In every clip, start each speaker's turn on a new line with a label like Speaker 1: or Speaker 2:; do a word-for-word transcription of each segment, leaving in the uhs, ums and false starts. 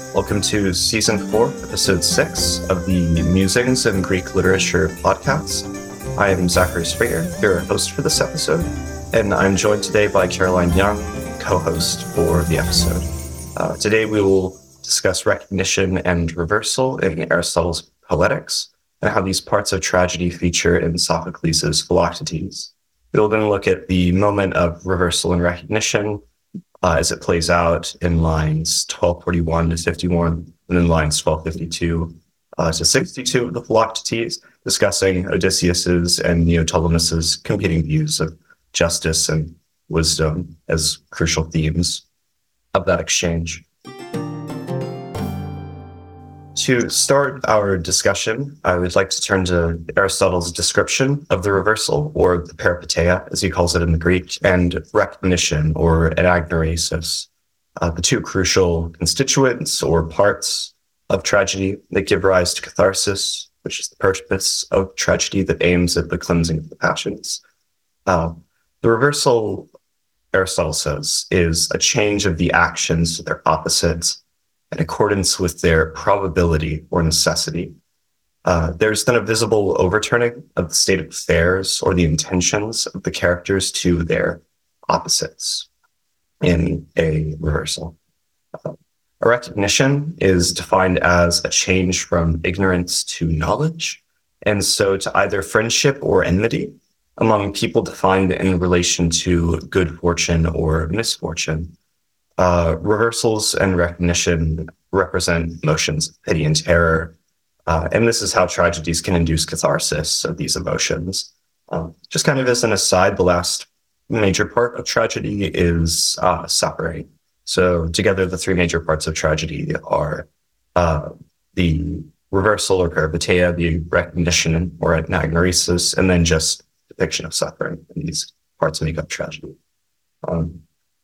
Speaker 1: Welcome to Season four, Episode six of the Musings in Greek Literature podcast. I am Zachary Springer, your host for this episode, and I'm joined today by Caroline Young, co-host for the episode. Uh, today we will discuss recognition and reversal in Aristotle's Poetics, and how these parts of tragedy feature in Sophocles' Philoctetes. We'll then look at the moment of reversal and recognition uh, as it plays out in lines twelve forty-one to fifty-one, and in lines twelve fifty-two uh, to sixty-two of the Philoctetes, discussing Odysseus's and Neoptolemus's competing views of justice and wisdom as crucial themes of that exchange. To start our discussion, I would like to turn to Aristotle's description of the reversal, or the peripeteia, as he calls it in the Greek, and recognition, or anagnoresis, uh, the two crucial constituents or parts of tragedy that give rise to catharsis, which is the purpose of tragedy that aims at the cleansing of the passions. Uh, the reversal, Aristotle says, is a change of the actions to their opposites in accordance with their probability or necessity. Uh, there's then a visible overturning of the state of affairs or the intentions of the characters to their opposites in a reversal. Uh, a recognition is defined as a change from ignorance to knowledge, and so to either friendship or enmity among people defined in relation to good fortune or misfortune. Uh, reversals and recognition represent emotions of pity and terror, uh, and this is how tragedies can induce catharsis of these emotions. Um, just kind of as an aside, the last major part of tragedy is uh, suffering. So together, the three major parts of tragedy are uh, the reversal or peripeteia, the recognition or anagnoresis, and then just depiction of suffering. And these parts make up tragedy. Um,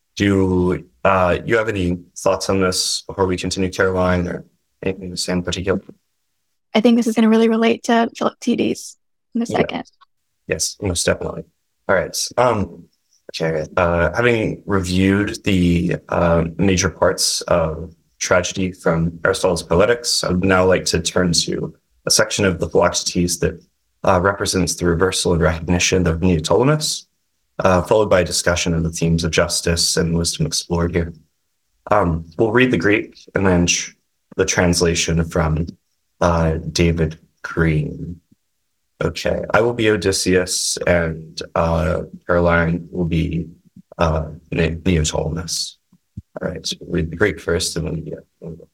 Speaker 1: Do uh, you have any thoughts on this before we continue, Caroline, or anything to say in particular?
Speaker 2: I think this is going to really relate to Philoctetes in a second.
Speaker 1: Yeah. Yes, most definitely. All right. Um, okay. Uh, having reviewed the uh, major parts of tragedy from Aristotle's Poetics, I would now like to turn to a section of the Philoctetes that uh, represents the reversal and recognition of Neoptolemus. Uh, followed by a discussion of the themes of justice and wisdom explored here. Um, we'll read the Greek and then tr- the translation from uh, David Green. Okay, I will be Odysseus, and uh, Caroline will be uh, ne- Neoptolemus. All right, so we'll read the Greek first, and then yeah.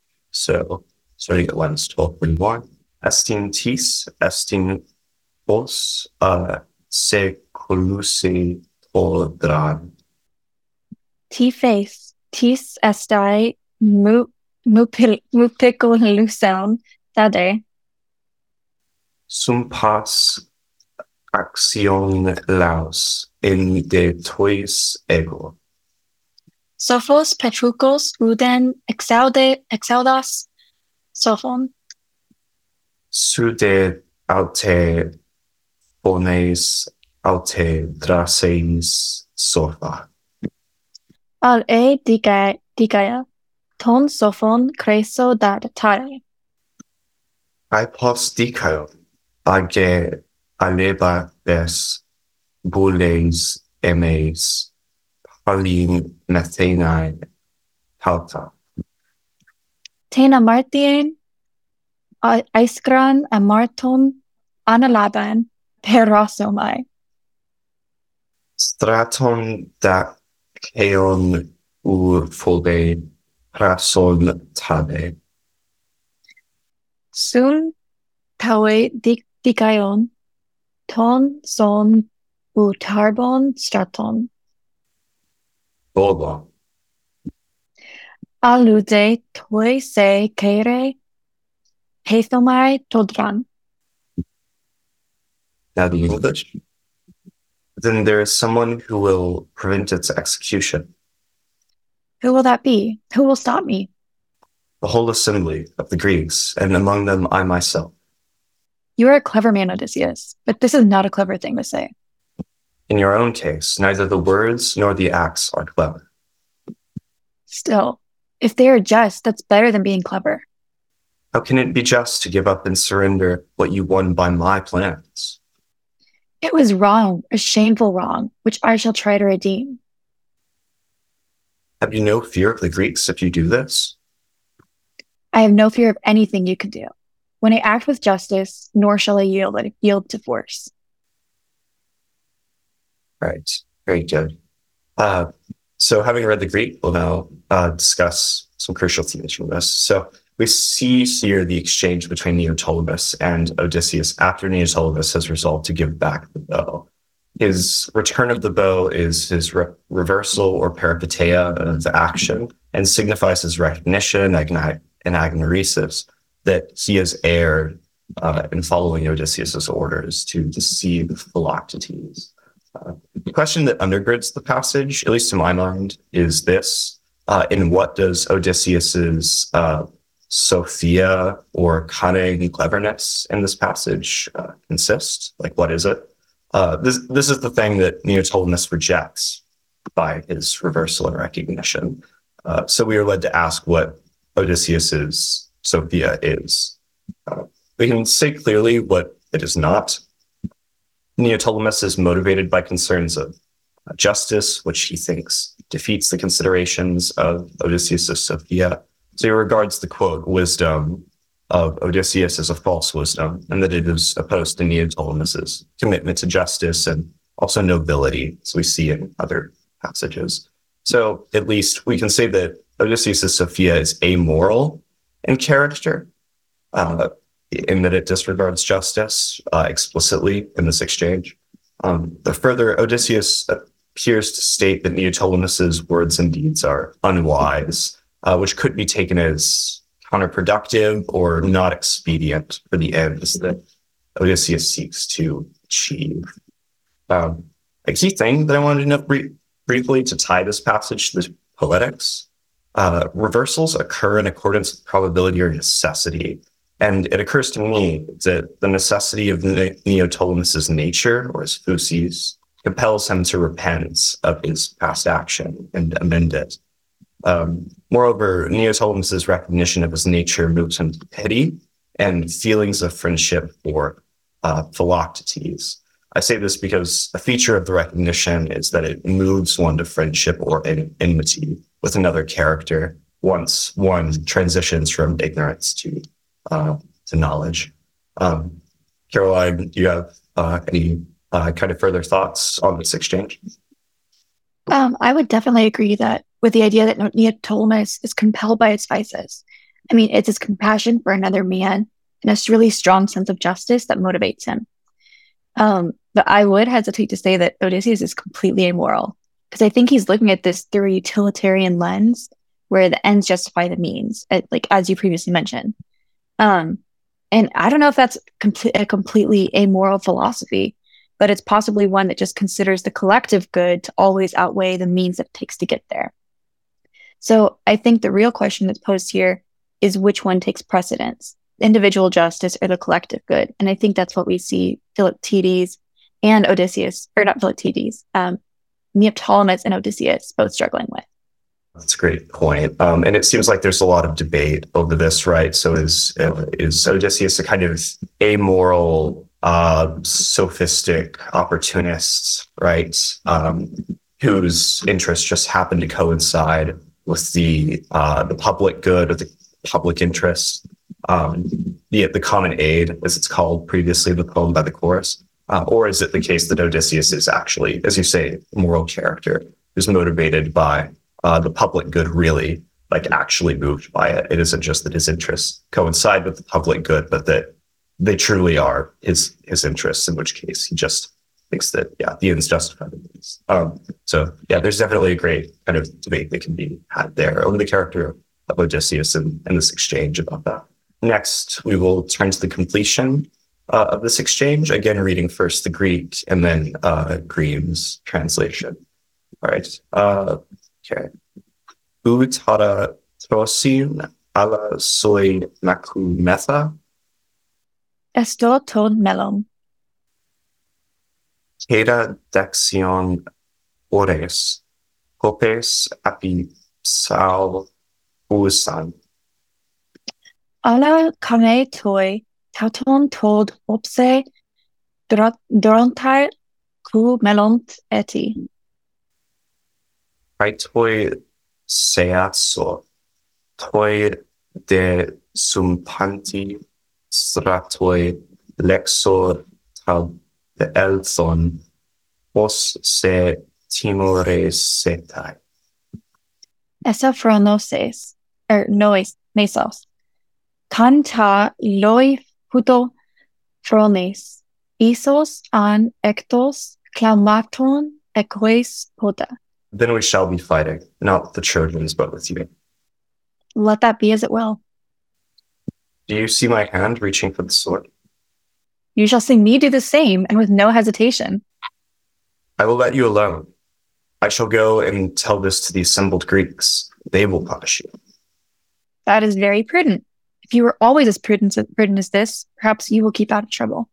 Speaker 1: So, starting at lines twelve forty-one. Estin tis, estin pos, uh, se colusi Odran.
Speaker 2: T face, tis estai mu mupicoluson dade.
Speaker 1: Sum pas action laus in de tois ego.
Speaker 2: Sophos Petruchos ruden exaude exaudas sophon.
Speaker 1: Sude aute pones aute draseis sopha.
Speaker 2: Al e digae digaea ton sophon creso dat tare.
Speaker 1: I pos dicaio age aleba bes bules emes palin methenai pauta.
Speaker 2: Tena martien aiskran amarton analaban perosomai.
Speaker 1: Straton da keon u fobe prason tabe.
Speaker 2: Sun taue dikaion ton son u tarbon straton.
Speaker 1: Bola.
Speaker 2: Alude toi se kere hethomai todran.
Speaker 1: Now the English. Then there is someone who will prevent its execution.
Speaker 2: Who will that be? Who will stop me?
Speaker 1: The whole assembly of the Greeks, and among them I myself.
Speaker 2: You are a clever man, Odysseus, but this is not a clever thing to say.
Speaker 1: In your own case, neither the words nor the acts are clever.
Speaker 2: Still, If they are just, that's better than being clever.
Speaker 1: How can it be just to give up and surrender what you won by my plans?
Speaker 2: It was wrong, a shameful wrong, which I shall try to redeem.
Speaker 1: Have you no fear of the Greeks if you do this?
Speaker 2: I have no fear of anything you can do. When I act with justice, nor shall I yield, yield to force.
Speaker 1: Right. Very good. Uh, so having read the Greek, we'll now uh, discuss some crucial themes from this. So we see here the exchange between Neoptolemus and Odysseus after Neoptolemus has resolved to give back the bow. His return of the bow is his re- reversal or peripeteia of the action and signifies his recognition and agnoresis that he has erred uh, in following Odysseus's orders to deceive Philoctetes. Uh, the question that undergirds the passage, at least to my mind, is this. Uh, in what does Odysseus's uh, Sophia or cunning cleverness in this passage uh, consist? Like, what is it? Uh, this this is the thing that Neoptolemus rejects by his reversal and recognition. Uh, so we are led to ask what Odysseus's Sophia is. Uh, we can say clearly what it is not. Neoptolemus is motivated by concerns of uh, justice, which he thinks defeats the considerations of Odysseus's Sophia. So he regards the, quote, wisdom of Odysseus as a false wisdom, and that it is opposed to Neoptolemus's commitment to justice and also nobility, as we see in other passages. So at least we can say that Odysseus's Sophia is amoral in character, uh, in that it disregards justice uh, explicitly in this exchange. Um, but further, Odysseus appears to state that Neoptolemus's words and deeds are unwise, uh, which could be taken as counterproductive or not expedient for the ends that Odysseus seeks to achieve. Um, a key thing that I wanted to note brief, briefly to tie this passage to the Poetics, uh, reversals occur in accordance with probability or necessity. And it occurs to me that the necessity of ne- Neoptolemus's nature, or his physis, compels him to repent of his past action and amend it. Um, moreover, Neoptolemus's recognition of his nature moves him to pity and feelings of friendship for uh, Philoctetes. I say this because a feature of the recognition is that it moves one to friendship or en- enmity with another character once one transitions from ignorance to uh, to knowledge. Um, Caroline, do you have uh, any uh, kind of further thoughts on this exchange?
Speaker 2: Um, I would definitely agree that with the idea that Neoptolemus is compelled by its vices. I mean, it's his compassion for another man and a really strong sense of justice that motivates him. Um, but I would hesitate to say that Odysseus is completely immoral, because I think he's looking at this through a utilitarian lens where the ends justify the means, like as you previously mentioned. Um, and I don't know if that's com- a completely amoral philosophy, but it's possibly one that just considers the collective good to always outweigh the means that it takes to get there. So I think the real question that's posed here is which one takes precedence, individual justice or the collective good. And I think that's what we see Philoctetes and Odysseus, or not Philoctetes, um, Neoptolemus and Odysseus both struggling with.
Speaker 1: That's a great point. Um, and it seems like there's a lot of debate over this, right? So is, uh, is Odysseus a kind of amoral, uh, sophistic opportunist, right? Um, whose interests just happen to coincide with the, uh, the public good or the public interest, um, the, the common aid, as it's called previously, the poem by the chorus? Uh, or is it the case that Odysseus is actually, as you say, a moral character who's motivated by Uh, the public good, really, like actually moved by it? It isn't just that his interests coincide with the public good, but that they truly are his his interests, in which case he just thinks that, yeah, the ends justify the means. Um, so, yeah, there's definitely a great kind of debate that can be had there over the character of Odysseus and, and this exchange about that. Next, we will turn to the completion uh, of this exchange, again, reading first the Greek and then uh, Grimm's translation. All right. Uh, Okay. Utara tosin ala soi makumetha.
Speaker 2: Esto ton melon.
Speaker 1: Keda dexion ores. Hopes api sal usan.
Speaker 2: Alla kame toi tauton told opse drontai ku melont eti.
Speaker 1: Kai toi seatso, toi de sumpanti stratoi lexor tal de elson, os se timores setai.
Speaker 2: Essa phronoses, er nois, mesos. Kanta loi puto phrones, isos an ectos clamaton eques poda.
Speaker 1: Then we shall be fighting, not the Trojans, but with you.
Speaker 2: Let that be as it will.
Speaker 1: Do you see my hand reaching for the sword?
Speaker 2: You shall see me do the same, and with no hesitation.
Speaker 1: I will let you alone. I shall go and tell this to the assembled Greeks. They will punish you.
Speaker 2: That is very prudent. If you were always as prudent, prudent as this, perhaps you will keep out of trouble.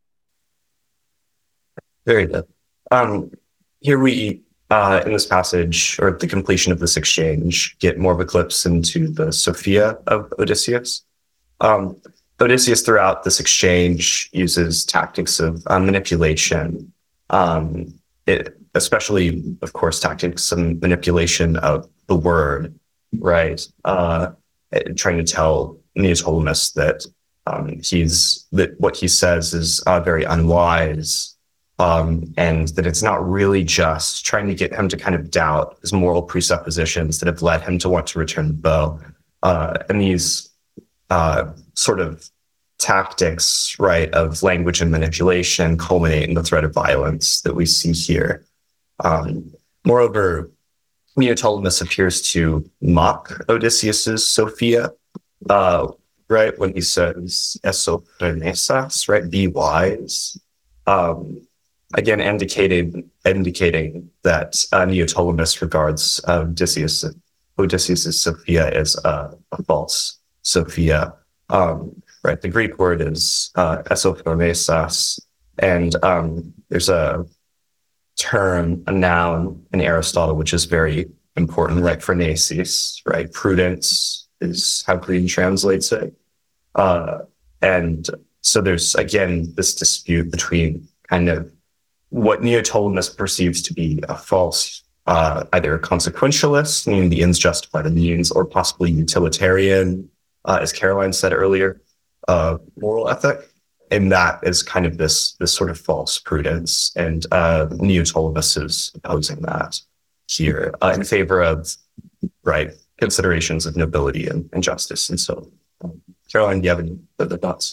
Speaker 1: Very good. Um, here we, uh, in this passage, or at the completion of this exchange, get more of a glimpse into the Sophia of Odysseus. Um, Odysseus, throughout this exchange, uses tactics of uh, manipulation, um, it, especially, of course, tactics of manipulation of the word, right? Uh, trying to tell Neoptolemus that um, he's that what he says is uh, very unwise, um, and that it's not really just trying to get him to kind of doubt his moral presuppositions that have led him to want to return the bow. Uh, and these uh, sort of tactics, right, of language and manipulation culminate in the threat of violence that we see here. Um, moreover, Neoptolemus appears to mock Odysseus's Sophia, uh, right, when he says "esophronesas," right, be wise. Um, again, indicating indicating that uh, Neoptolemus regards uh, Odysseus Odysseus's Sophia as uh, a false Sophia. Um, right, the Greek word is uh, "esophronesas," and um, there's a term, a noun in Aristotle, which is very important, right? Phronesis, right? Prudence is how Green translates it. Uh, and so there's, again, this dispute between kind of what Neoptolemus perceives to be a false, uh, either a consequentialist, meaning the ends justify the means, or possibly utilitarian, uh, as Caroline said earlier, uh, moral ethic. And that is kind of this this sort of false prudence, and uh, Neoptolemus is opposing that here uh, in favor of right considerations of nobility and, and justice. And so, um, Caroline, do you have any other thoughts?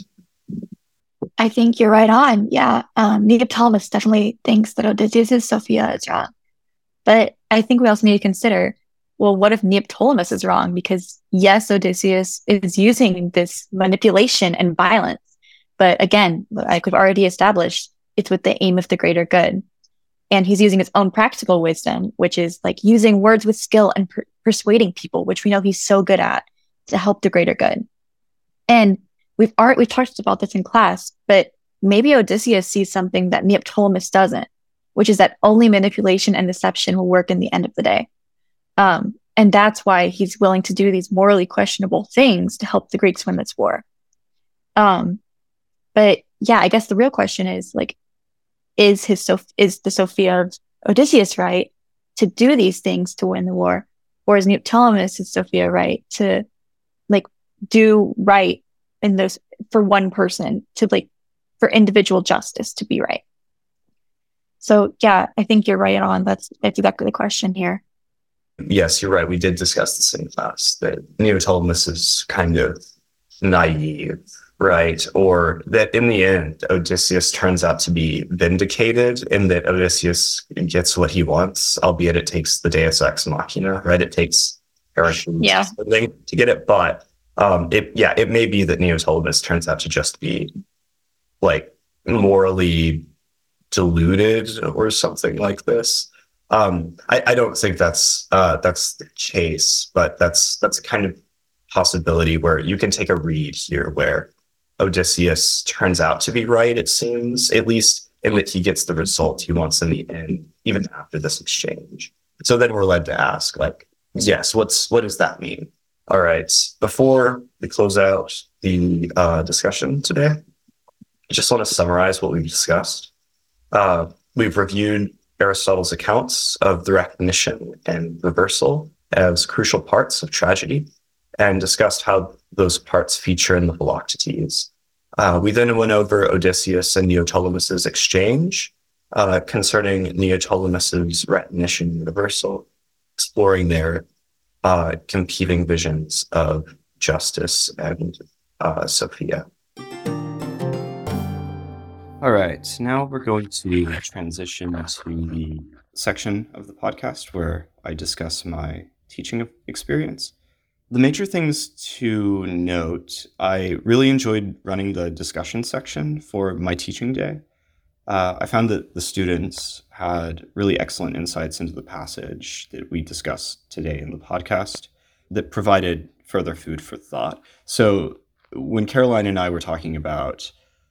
Speaker 2: I think you're right on. Yeah, um, Neoptolemus definitely thinks that Odysseus' Sophia is wrong, but I think we also need to consider, well, what if Neoptolemus is wrong? Because yes, Odysseus is using this manipulation and violence. But again, like we've already established, it's with the aim of the greater good. And he's using his own practical wisdom, which is like using words with skill and per- persuading people, which we know he's so good at, to help the greater good. And we've already we've talked about this in class, but maybe Odysseus sees something that Neoptolemus doesn't, which is that only manipulation and deception will work in the end of the day. Um, and that's why he's willing to do these morally questionable things to help the Greeks win this war. Um, But yeah, I guess the real question is like, is his Soph- is the Sophia of Odysseus right to do these things to win the war, or is Neoptolemus' Sophia right to like do right in those for one person to like for individual justice to be right? So yeah, I think you're right on. That's that's exactly the question here.
Speaker 1: Yes, you're right. We did discuss this in class that Neoptolemus is kind of naive. Right. Or that in the end, Odysseus turns out to be vindicated in that Odysseus gets what he wants, albeit it takes the Deus Ex Machina, right? It takes Heracles
Speaker 2: Yeah.
Speaker 1: to get it. But um, it, yeah, it may be that Neoptolemus turns out to just be like morally deluded or something like this. Um, I, I don't think that's uh, that's the case, but that's that's a kind of possibility where you can take a read here where Odysseus turns out to be right, it seems, at least in that he gets the result he wants in the end, even after this exchange. So then we're led to ask, like, yes, what's what does that mean? All right. Before we close out the uh, discussion today, I just want to summarize what we've discussed. Uh, we've reviewed Aristotle's accounts of the recognition and reversal as crucial parts of tragedy and discussed how those parts feature in the Philoctetes. Uh, we then went over Odysseus and Neoptolemus's exchange uh, concerning Neoptolemus's recognition and reversal, exploring their uh, competing visions of justice and uh, Sophia. All right, now we're going to transition to the section of the podcast where I discuss my teaching experience. The major things to note, I really enjoyed running the discussion section for my teaching day. Uh, I found that the students had really excellent insights into the passage that we discussed today in the podcast that provided further food for thought. So when Caroline and I were talking about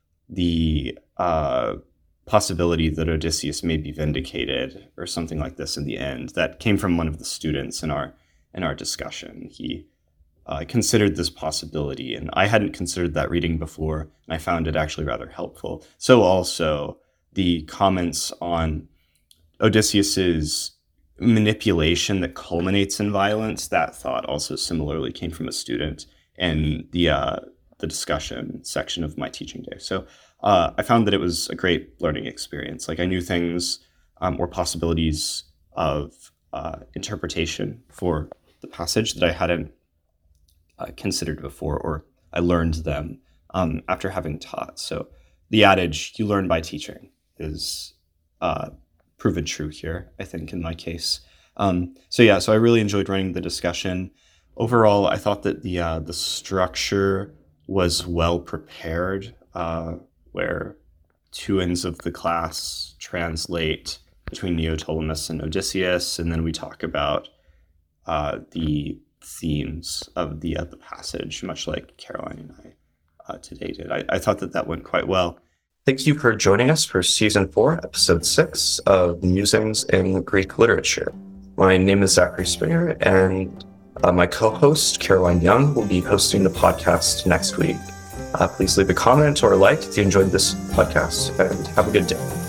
Speaker 1: the uh, possibility that Odysseus may be vindicated or something like this in the end, that came from one of the students in our in our discussion. He uh, considered this possibility, and I hadn't considered that reading before, and I found it actually rather helpful. So also the comments on Odysseus's manipulation that culminates in violence, that thought also similarly came from a student in the uh, the discussion section of my teaching day. So uh, I found that it was a great learning experience. Like I knew things um, or possibilities of uh, interpretation for the passage that I hadn't uh, considered before, or I learned them um, after having taught. So the adage, you learn by teaching, is uh, proven true here, I think, in my case. Um, so yeah, so I really enjoyed running the discussion. Overall, I thought that the uh, the structure was well prepared, uh, where two ends of the class translate between Neoptolemus and Odysseus, and then we talk about uh, the themes of the uh, the passage, much like Caroline and I uh, today did. I, I thought that that went quite well. Thank you for joining us for Season four, Episode six of Musings in Greek Literature. My name is Zachary Springer, and uh, my co-host, Caroline Young, will be hosting the podcast next week. Uh, please leave a comment or a like if you enjoyed this podcast, and have a good day.